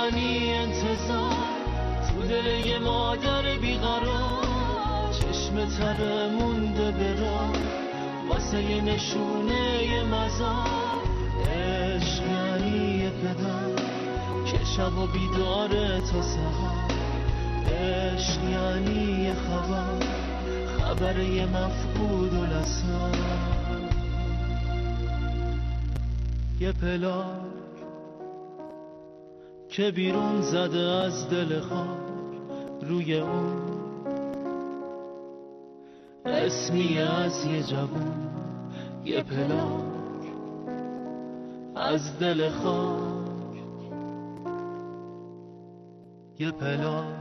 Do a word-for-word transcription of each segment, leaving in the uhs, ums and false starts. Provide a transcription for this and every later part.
یعنی انتظار تو دل یه مادر بیقرار، چشم تره مونده برا واسه یه نشونه یه مزار. عشق یعنی یه پدر که شب و بیداره تا سحر، عشق یعنی یه خبر، خبر یه مفقود و لسر. یه پلاک که بیرون زده از دل خاک، روی اون اسمی از یه جوون. یه پلاک از دل خاک، یه پلاک.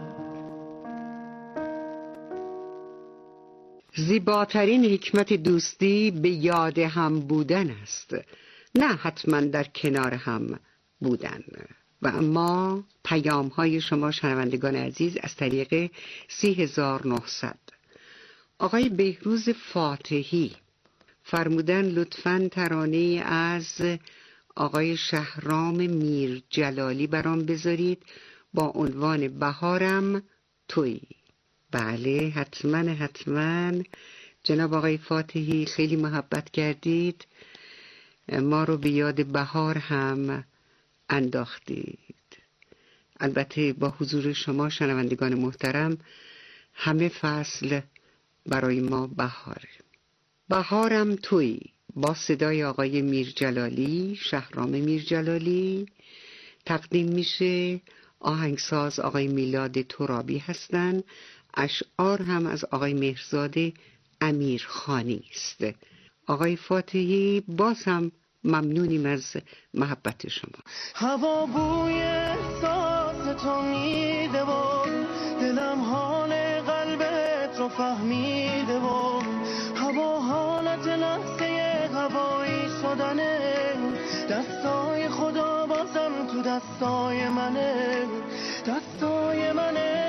زیباترین حکمت دوستی به یاد هم بودن است، نه حتما در کنار هم بودن. و اما پیام های شما شنوندگان عزیز از طریق سی هزار و نهصد. آقای بهروز فاتحی فرمودن لطفاً ترانه از آقای شهرام میر جلالی برام بذارید با عنوان بهارم تویی. بله حتما حتما جناب آقای فاتحی، خیلی محبت کردید، ما رو به یاد بهار هم انداختید. البته با حضور شما شنوندگان محترم همه فصل برای ما بهاره. بهارم تویی با صدای آقای میر جلالی، شهرام میر جلالی تقدیم میشه. آهنگساز آقای میلاد ترابی هستند. اشعار هم از آقای مهرزاد امیرخانی است. آقای فاتحی باز هم ممنونیم از محبت شما. هوا بوی احساس تو میده و دلم حال قلبت رو فهمیده و هوا حالت لحظه هوایی شدنه، دستای خدا بازم تو دستای منه، دستای منه.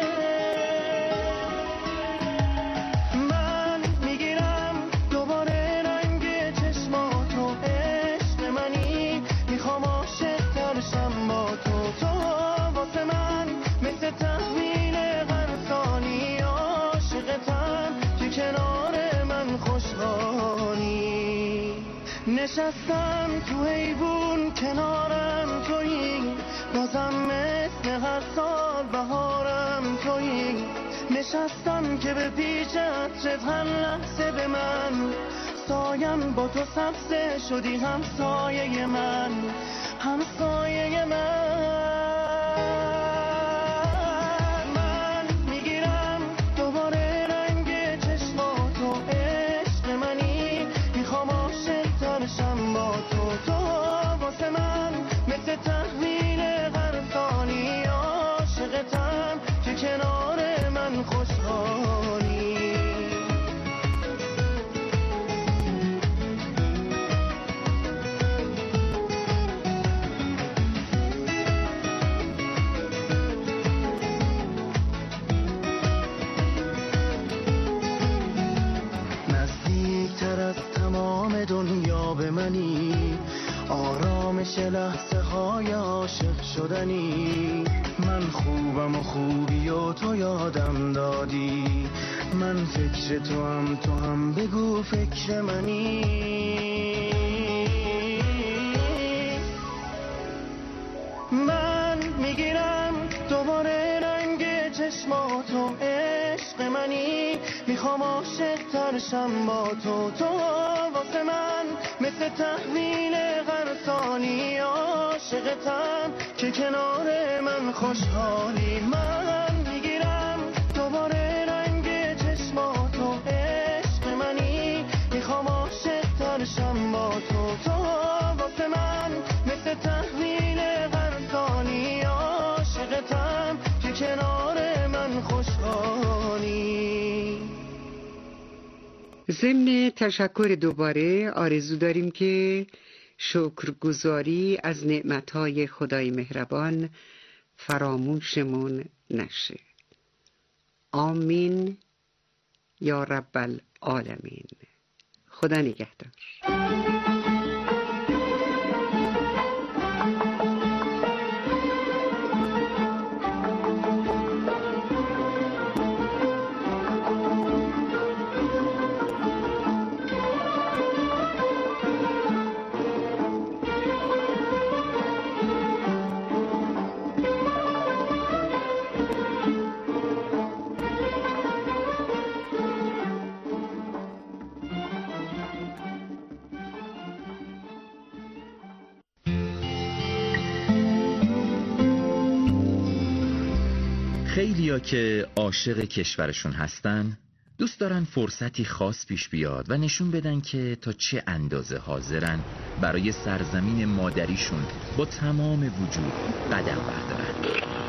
نشستم تو حیوون کنارم تویی، بازم مثل هر سال بهارم تویی. نشستم که به پیش عطرت هر لحظه به من سایم، با تو سبزه شدی همسایه من، همسایه من. دنیا به منی، آرامش لحظه های عاشق شدنی. من خوبم و خوبی و تو یادم دادی، من فکر تو هم تو هم بگو فکر منی. من میگیرم دوباره رنگ چشماتو، عشق منی، میخوام عاشق ترشم با تو. تو واسه من مثل تحویل هر ثانی عاشقتم که کنار من خوشحالی. من میگیرم دوباره رنگ چشماتو، عشق منی، میخوام عاشق ترشم با تو. تو واسه من مثل تحویل هر ثانی عاشقتم که کنار من خوشحالی. ضمن تشکر دوباره آرزو داریم که شکرگزاری از نعمتهای خدای مهربان فراموشمون نشه. آمین یا رب العالمین. خدا نگهدار. خیلیا که عاشق کشورشون هستن دوست دارن فرصتی خاص پیش بیاد و نشون بدن که تا چه اندازه حاضرن برای سرزمین مادریشون با تمام وجود قدم بردارن.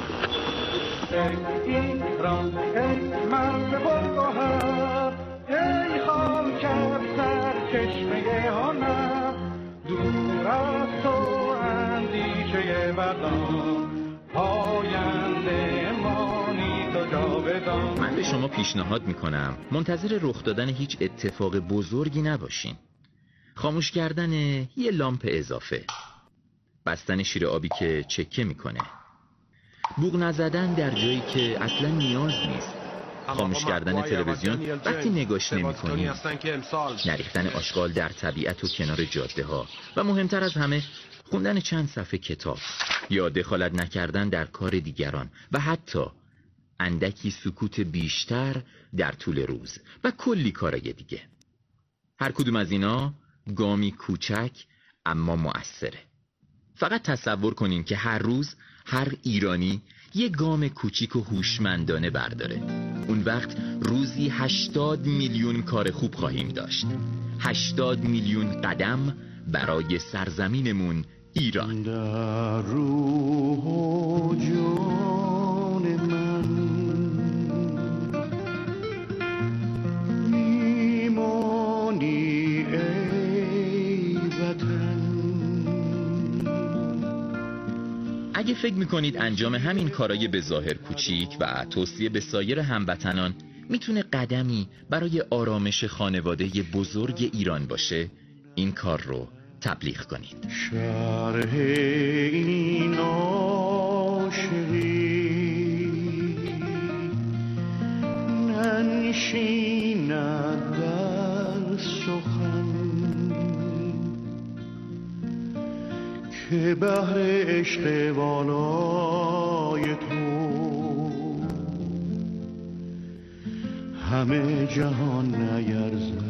ای خاکم سرچشمه هنر، دور از تو اندیشه بدان، پاینده مانی تو جاودان. من به شما پیشنهاد میکنم منتظر رخ دادن هیچ اتفاق بزرگی نباشین. خاموش کردن یه لامپ اضافه، بستن شیر آبی که چکه میکنه، بوق نزدن در جایی که اصلا نیاز نیست، خاموش کردن تلویزیون وقتی نگاش نمی‌کنی، نریختن آشغال در طبیعت و کنار جاده ها و مهمتر از همه خوندن چند صفحه کتاب یا دخالت نکردن در کار دیگران و حتی اندکی سکوت بیشتر در طول روز و کلی کارای دیگه. هر کدوم از اینا گامی کوچک اما مؤثره. فقط تصور کنین که هر روز هر ایرانی یه گام کوچیک و هوشمندانه برداره. اون وقت روزی هشتاد میلیون کار خوب خواهیم داشت. هشتاد میلیون قدم برای سرزمینمون ایران. در روح و جان من میمانی ای وطن. اگه فکر میکنید انجام همین کارای به ظاهر کوچیک و توصیه به سایر هموطنان میتونه قدمی برای آرامش خانواده بزرگ ایران باشه، این کار رو تبلیغ کنید. شرح این عاشقی ننشیند در سخن، که بحر عشق والای تو همه جهان نیرزد.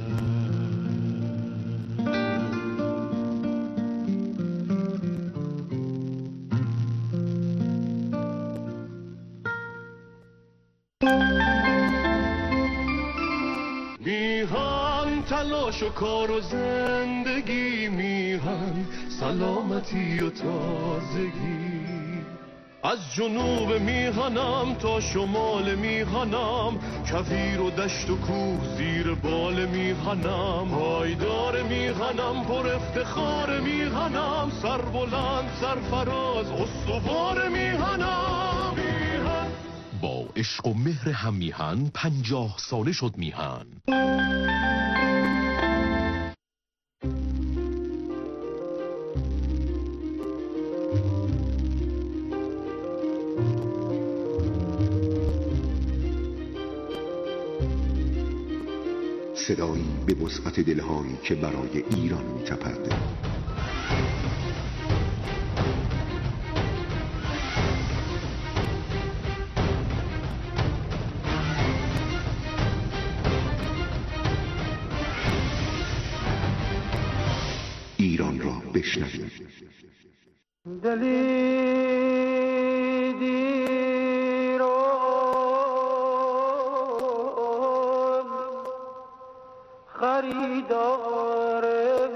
میهن تلاش و کار و زندگی، میهن سلامتی و تازگی. از جنوب میهنم تا شمال میهنم، کویر و دشت و کوه زیر بال میهنم. پایدار میهنم، پر افتخار میهنم، سربلند سرفراز استوار میهنم. میهن با عشق و مهر هم میهن پنجاه ساله شد میهن. صدایی به وسعت دلهایی که برای ایران می‌تپد. ایران را بشنوید. دلی خریدار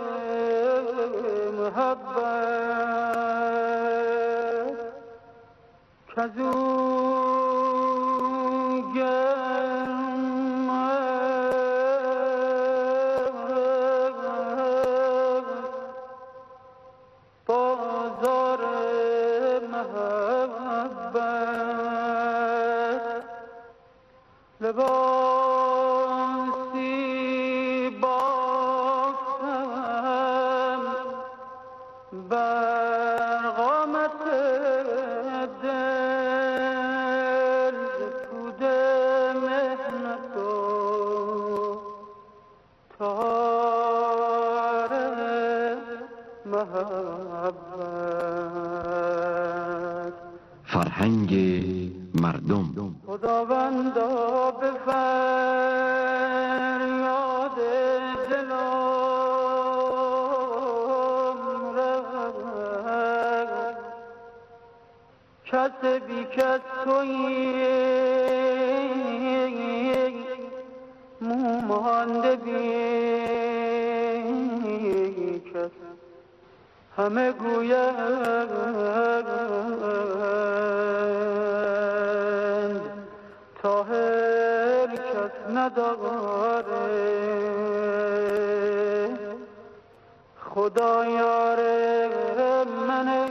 محبت، کزو گرم بازار محبت، لباس فرهنگ مردم. خداوندا به فریاد دلم رسد، کس بی کس تویی مانده بی کس همه گویند طاهر کس نداره خدا یار منه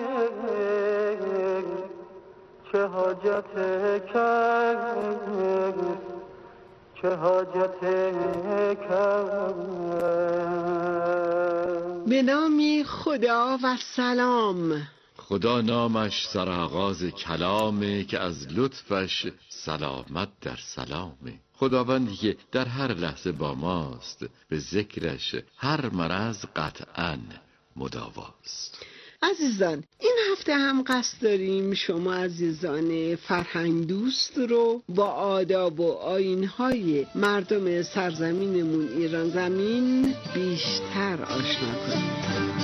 چه حاجت کرد چه حاجت کرد. به نام خدا و سلام. خدا نامش سرآغاز کلامه که از لطفش سلامت در سلامه. خداوندی که در هر لحظه با ماست، به ذکرش هر مرض قطعاً مداواست. عزیزان، این هفته هم قصد داریم شما عزیزان فرهنگ دوست رو با آداب و آیین‌های مردم سرزمینمون ایران زمین بیشتر آشنا کنیم.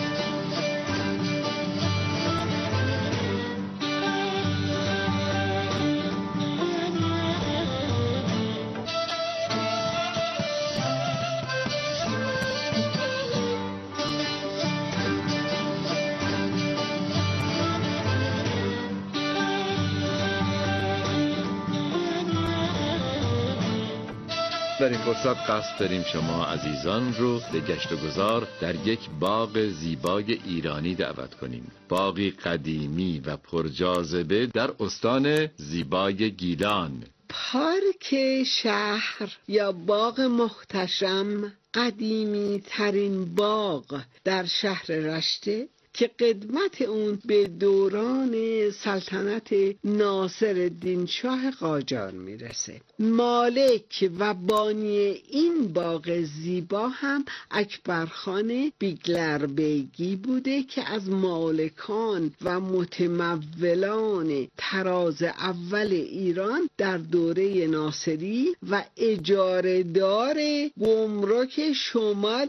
در این فرصت قصد داریم شما عزیزان رو به گشت و گذار در یک باغ زیبای ایرانی دعوت کنیم. باغی قدیمی و پرجاذبه در استان زیبای گیلان. پارک شهر یا باغ محتشم قدیمی ترین باغ در شهر رشته که قدمت اون به دوران سلطنت ناصرالدین شاه قاجار میرسه. مالک و بانی این باغ زیبا هم اکبرخان بیگلربیگی بوده که از مالکان و متمولان طراز اول ایران در دوره ناصری و اجاره دار گمرک شمال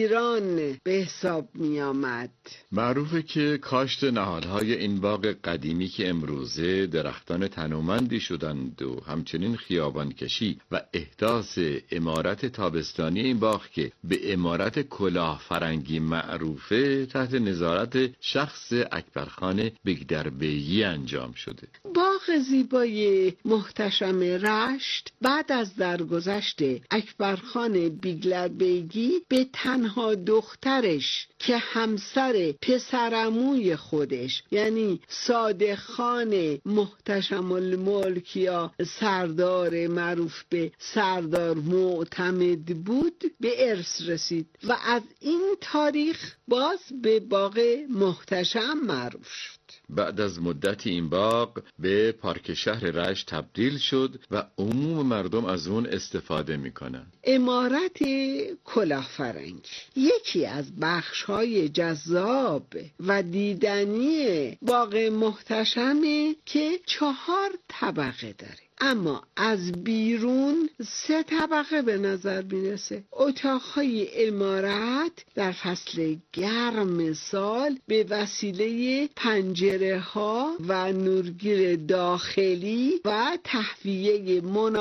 ایران به حساب می آمد. معروفه که کاشت نهالهای این باغ قدیمی که امروزه درختان تنومندی شدند و همچنین خیابان کشی و احداث عمارت تابستانی این باغ که به عمارت کلاه فرنگی معروفه تحت نظارت شخص اکبرخان بیگدربیگی انجام شده. باغ زیبای محتشم رشت بعد از درگذشت اکبرخان بیگلربیگی به تنها دخترش که همسر پسرعموی خودش یعنی صادق خان محتشم الملک یا سردار معروف به سردار معتمد بود به ارث رسید و از این تاریخ باز به باغ محتشم معروف شد. بعد از مدتی این باغ به پارک شهر رشت تبدیل شد و عموم مردم از اون استفاده میکنن. عمارت کلاهفرنگی یکی از بخش‌های جذاب و دیدنی باغ محتشمه که چهار طبقه داره، اما از بیرون سه طبقه به نظر میرسه. اتاقهای عمارت در فصل گرم سال به وسیله پنجره ها و نورگیر داخلی و تهویه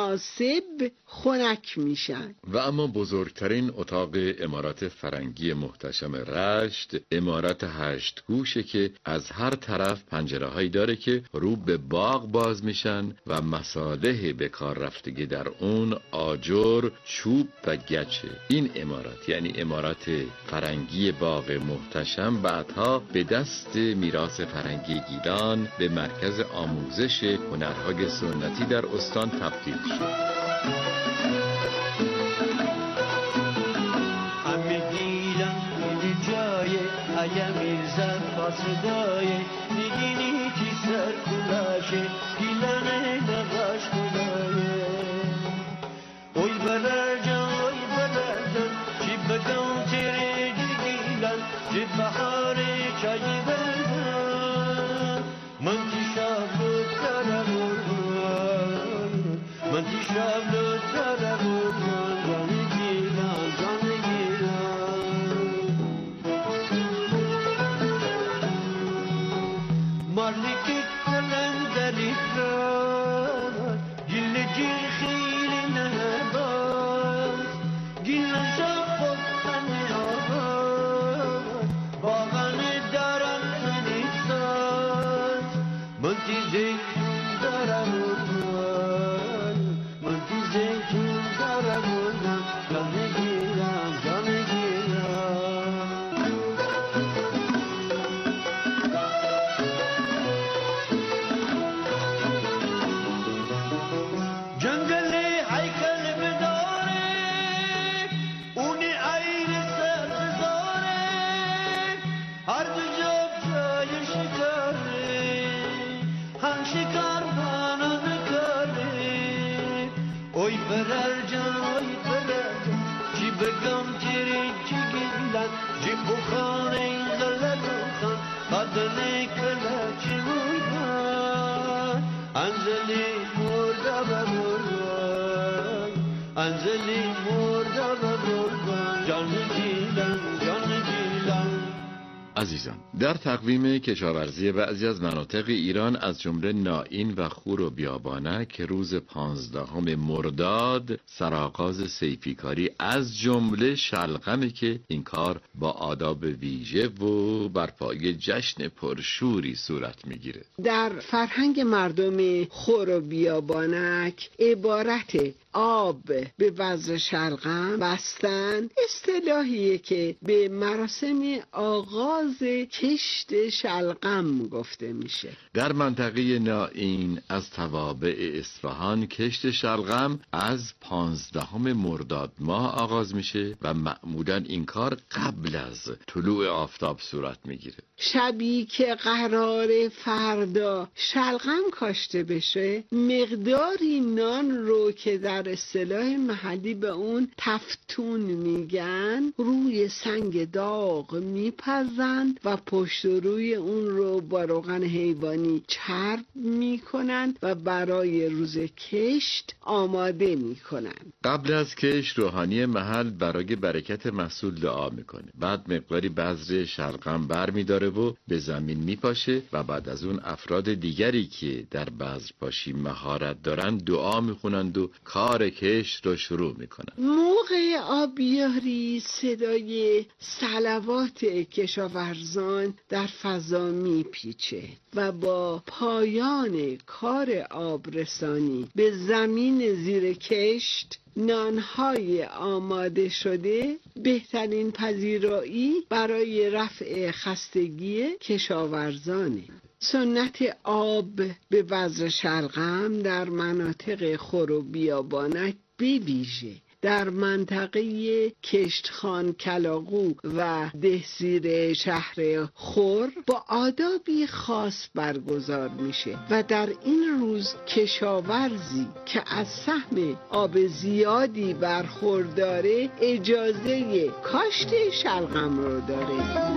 مناسب خنک میشن. و اما بزرگترین اتاق عمارت فرنگی محتشم رشت عمارت هشت گوشه که از هر طرف پنجره هایی داره که رو به باغ باز میشن و مصالح به کار رفتگی در اون آجر، چوب و گچه. این عمارت یعنی عمارت فرنگی باغ محتشم بعدها به دست میراث فرنگی گیلان به مرکز آموزش هنرهای سنتی در استان تبدیل شد. صدای نگینی کی سر کلاشه گیلانه نقاش کلایه اوی بلرجان اوی بلرجان چی بدون تیره گیلان چی بحار چای بلدن من تی شابلو ترمون من تی شابلو ترمون زانی گیلان زانی Marlikit kalende بخان این غلط بخان بدن کلچی بودن انزلی مرده ببرگان انزلی مرده ببرگان جان جیلان جان جیلان. عزیزان، در تقویم کشاورزی بعضی از مناطق ایران از جمله نائین و خور و بیابانک روز پانزدهم مرداد سرآغاز صیفیکاری از جمله شلغمه که این کار با آداب ویژه و برپای جشن پرشوری صورت میگیره. در فرهنگ مردم خور و بیابانک عبارت آب به وزر شلغم بستن اصطلاحیه که به مراسم آغاز کشت شلغم گفته میشه. در منطقه نائین از توابع اصفهان کشت شلغم از پانزدهم مرداد ماه آغاز میشه و معمولا این کار قبل از طلوع آفتاب صورت میگیره. شبی که قرار فردا شلغم کاشته بشه مقداری نان رو که در اصطلاح محلی به اون تفتون میگن روی سنگ داغ میپزن و پشت و روی اون رو با روغن حیوانی چرب میکنن و برای روز کشت آماده میکنن. قبل از کشت روحانی محل برای برکت محصول دعا میکنه، بعد مقداری بذر شلغم بر میداره و به زمین میپاشه و بعد از اون افراد دیگری که در بذر پاشی مهارت دارن دعا میخونند و کار کشت رو شروع میکنن. موقع آبیاری صدای صلوات کشاورزان در فضا میپیچه و با پایان کار آبرسانی به زمین زیر کشت نانهای آماده شده بهترین پذیرایی برای رفع خستگی کشاورزانه. سنت آب به وزر شلغم در مناطق خور و بیابانک به ویژه در منطقه کشتخان کلاغو و دهسیر شهر خور با آدابی خاص برگزار میشه و در این روز کشاورزی که از سهم آب زیادی برخورداره اجازه کاشت شلغم رو داره.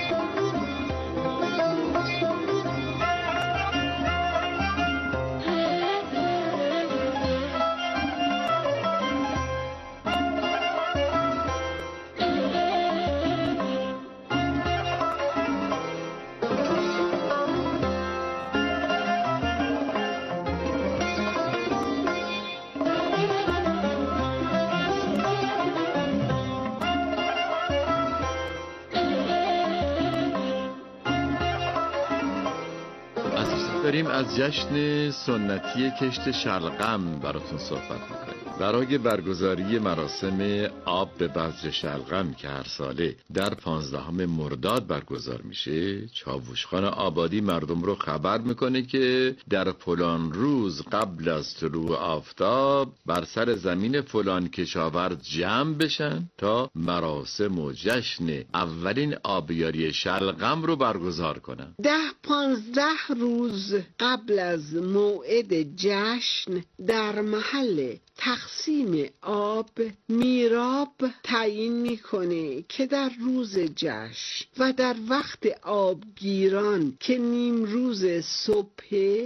داریم از جشن سنتی کشت شلغم براتون صحبت میکنیم. برای برگزاری مراسم آب به بذر شلغم که هر ساله در پانزدهم مرداد برگزار میشه، چاوشخان آبادی مردم رو خبر میکنه که در فلان روز قبل از طلوع آفتاب بر سر زمین فلان کشاورز جمع بشن تا مراسم و جشن اولین آبیاری شلغم رو برگزار کنن. ده پانزده روز قبل از موعد جشن در محل تقسیم آب میراب تعیین میکنه که در روز جشن و در وقت آبگیران که نیم روز صبح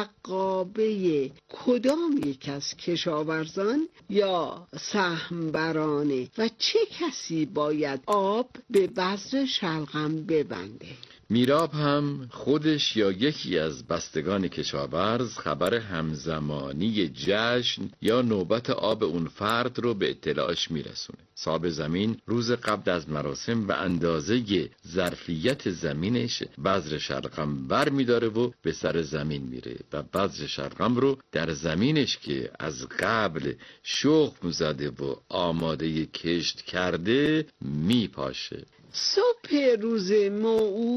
حقابه کدام یک از کشاورزان یا سهم برانه و چه کسی باید آب به بذر شلغم ببنده. میراب هم خودش یا یکی از بستگان کشاورز خبر همزمانی جشن یا نوبت آب اون فرد رو به اطلاعش میرسونه. صاحب زمین روز قبل از مراسم به اندازه ظرفیت زمینش بذر شلغم بر میداره و به سر زمین میره و بذر شلغم رو در زمینش که از قبل شخم زده و آماده کشت کرده میپاشه. صبح روز موعود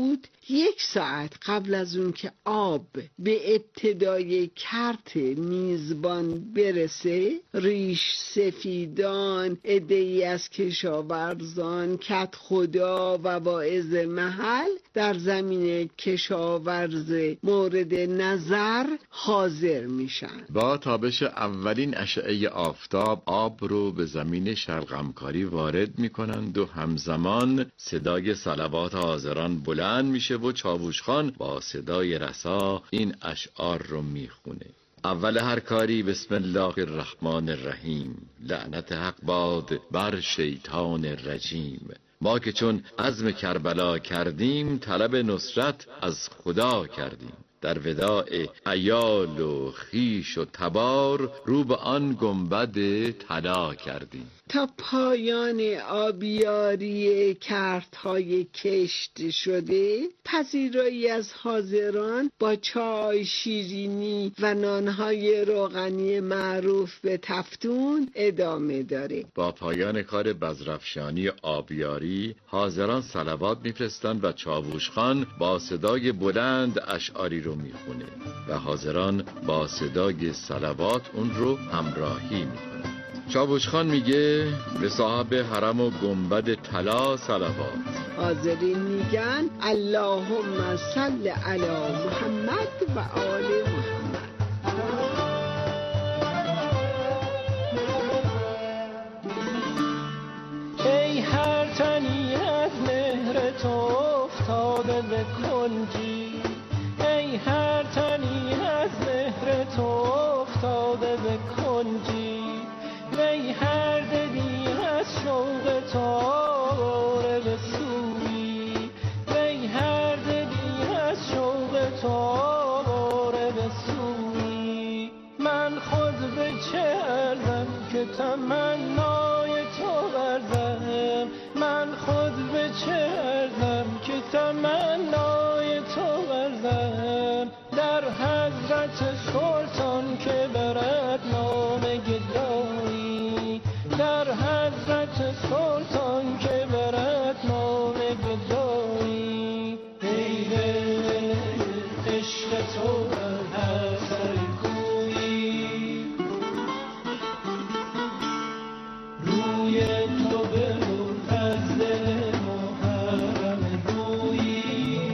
یک ساعت قبل از اون که آب به ابتدای کرت میزبان برسه، ریش سفیدان، عده‌ای از کشاورزان، کت خدا و واعظ محل در زمین کشاورز مورد نظر حاضر میشن. با تابش اولین اشعه آفتاب آب رو به زمین شلغمکاری وارد میکنند و همزمان صدای صلوات حاضران بلند میشه و چاووش خان با صدای رسا این اشعار رو میخونه. اول هر کاری بسم الله الرحمن الرحیم، لعنت حق باد بر شیطان رجیم. ما که چون عزم کربلا کردیم، طلب نصرت از خدا کردیم. در وداع عیال و خیش و تبار، رو به آن گنبد طلا کردیم. تا پایان آبیاری کردهای کشت شده، پذیرایی از حاضران با چای، شیرینی و نانهای روغنی معروف به تفتون ادامه داره. با پایان کار بزرفشانی آبیاری، حاضران صلوات میفرستند و چاووش خان با صدای بلند اشعاری رو میخونه و حاضران با صدای صلوات اون رو همراهی میکنند. چاووش خان میگه به صاحب حرم و گنبد طلا صلوات. حاضرین میگن اللهم صل علی محمد و آل محمد. ای هر تنی از مهر تو افتاده به کنجی، ای هر تنی از مهر تو افتاده به کنجی، ای هر دلی از شوق تو آواره به سوی، ای هر دلی از شوق تو آواره به سوی. من خود به چه ارزم که تمنای تو ورزم، من خود به چه ارزم که تمنای تو ورزم. در حضرت سلطان که برد نام گدایی، در حضرت سلطان که برد نام گدایی. ای دل عشق تو بر هر سر کویی، روی تو ببرد از دل محرم رویی.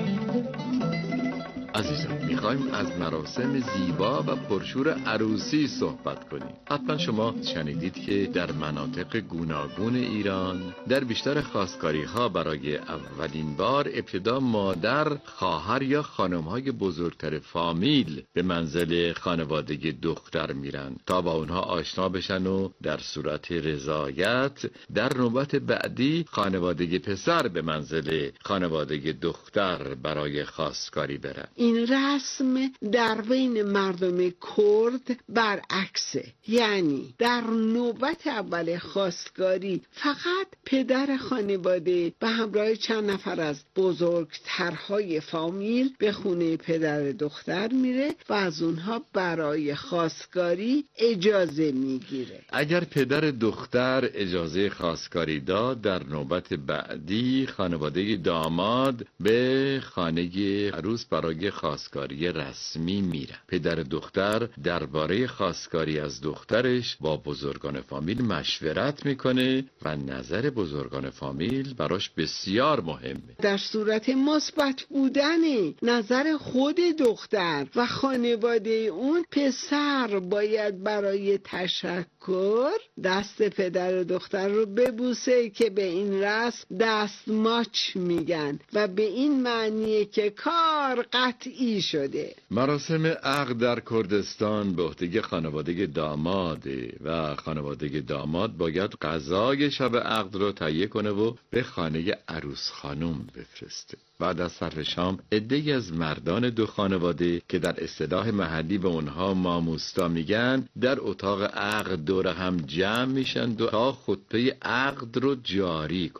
عزیزم، میخوایم از مراسم زیبا و پرشور عروسی صحبت کنیم. حتما شما شنیدید که در مناطق گوناگون ایران در بیشتر خواستگاری ها برای اولین بار ابتدا مادر، خواهر یا خانم های بزرگتر فامیل به منزل خانواده دختر میرن تا با اونها آشنا بشن و در صورت رضایت در نوبت بعدی خانواده پسر به منزل خانواده دختر برای خواستگاری برن. این رسم در بین مردم کرد برعکسه، یعنی در نوبت اول خواستگاری فقط پدر خانواده به همراه چند نفر از بزرگترهای فامیل به خونه پدر دختر میره و از اونها برای خواستگاری اجازه میگیره. اگر پدر دختر اجازه خواستگاری داد، در نوبت بعدی خانواده داماد به خانه عروس برای خواستگاری رسمی میرن. پدر دختر درباره خواستگاری از دخترش با بزرگان فامیل مشورت میکنه و نظر بزرگان فامیل براش بسیار مهمه. در صورت مثبت بودن نظر خود دختر و خانواده اون، پسر باید برای تشکر دست پدر دختر رو ببوسه که به این رسم دست ماچ میگن و به این معنیه که کار قطعی شده. مراسم عقد در کردستان به عهده خانواده داماده و خانواده داماد باید غذای شب عقد رو تهیه کنه و به خانه عروس خانم بفرسته. بعد از صرف شام عده‌ای از مردان دو خانواده که در اصطلاح محلی به اونها ماموستا میگن، در اتاق عقد دور هم جمع میشن تا خطبه عقد رو جاری کنن.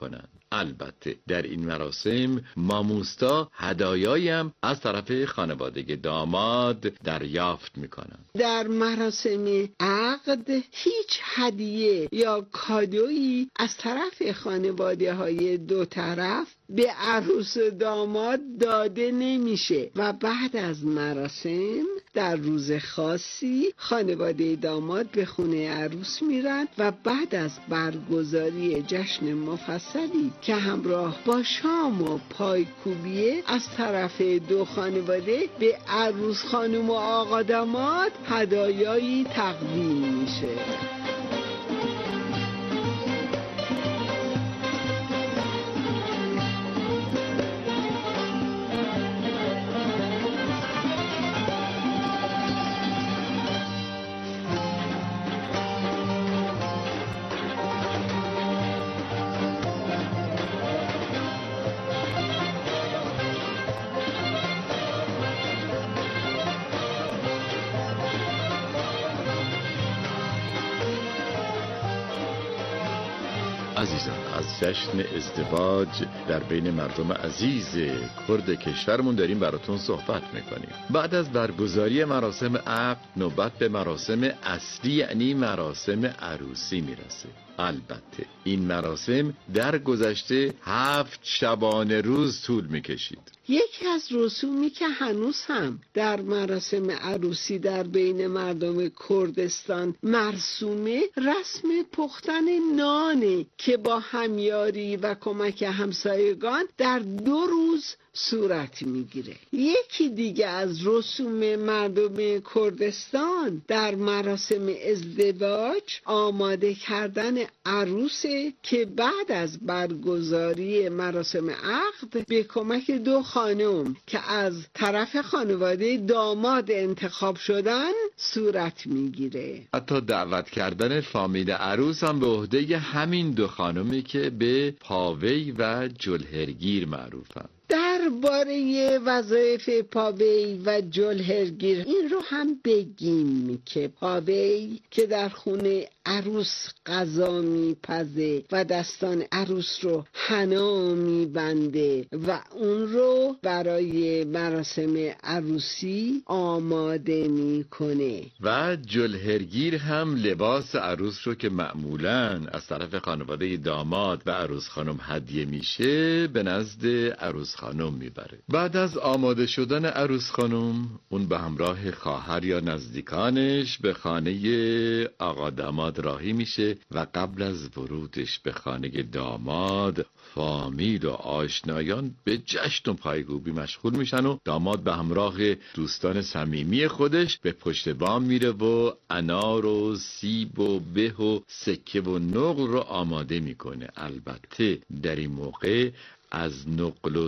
البته در این مراسم ماموستا هدایایی هم از طرف خانواده داماد دریافت میکنن. در مراسم عقد هیچ هدیه یا کادویی از طرف خانواده های دو طرف به عروس و داماد داده نمیشه و بعد از مراسم در روز خاصی خانواده داماد به خونه عروس میرن و بعد از برگزاری جشن مفصلی که همراه با شام و پایکوبیه از طرف دو خانواده به عروس خانم و آقا داماد هدایایی تقدیم میشه. عزیزان، از جشن ازدواج در بین مردم عزیز کرد کشورمون داریم براتون صحبت میکنیم. بعد از برگزاری مراسم عقد نوبت به مراسم اصلی یعنی مراسم عروسی میرسه. البته این مراسم در گذشته هفت شبانه روز طول میکشید. یکی از رسومی که هنوز هم در مراسم عروسی در بین مردم کردستان مرسومه رسم پختن نانه که با همیاری و کمک همسایگان در دو روز صورت میگیره. یکی دیگه از رسوم مردم کردستان در مراسم ازدواج آماده کردن عروسه که بعد از برگزاری مراسم عقد به کمک دو خانم که از طرف خانواده داماد انتخاب شدن صورت میگیره. حتی دعوت کردن فامیل عروس هم به عهده همین دو خانمی که به پاوی و جلهرگیر معروفن. درباره وظایف پاوی و جلهرگیر این رو هم بگیم که پاوی که در خونه عروس غذا میپزه و دستان عروس رو حنا میبنده و اون رو برای مراسم عروسی آماده میکنه. و جلهرگیر هم لباس عروس رو که معمولاً از طرف خانواده داماد و عروس خانم هدیه میشه به نزد عروس خانم میبره. بعد از آماده شدن عروس خانم اون به همراه خواهر یا نزدیکانش به خانه آقا داماد راهی میشه و قبل از ورودش به خانه داماد فامیل و آشنایان به جشن و پایکوبی مشغول میشن و داماد به همراه دوستان صمیمی خودش به پشت بام میره و انار و سیب و به و سکه و نقل رو آماده میکنه. البته در این موقع از نقل و